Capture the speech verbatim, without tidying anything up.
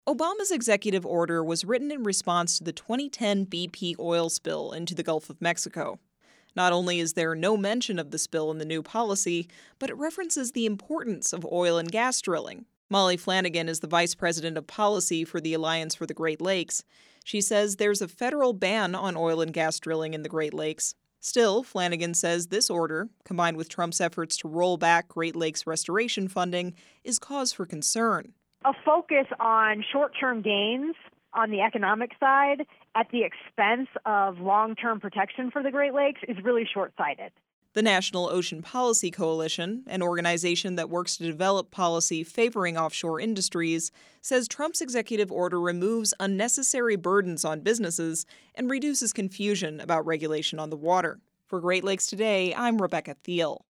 Obama's executive order was written in response to the twenty ten B P oil spill into the Gulf of Mexico. Not only is there no mention of the spill in the new policy, but it references the importance of oil and gas drilling. Molly Flanagan is the vice president of policy for the Alliance for the Great Lakes. She says there's a federal ban on oil and gas drilling in the Great Lakes. Still, Flanagan says this order, combined with Trump's efforts to roll back Great Lakes restoration funding, is cause for concern. A focus on short-term gains on the economic side at the expense of long-term protection for the Great Lakes is really short-sighted. The National Ocean Policy Coalition, an organization that works to develop policy favoring offshore industries, says Trump's executive order removes unnecessary burdens on businesses and reduces confusion about regulation on the water. For Great Lakes Today, I'm Rebecca Thiel.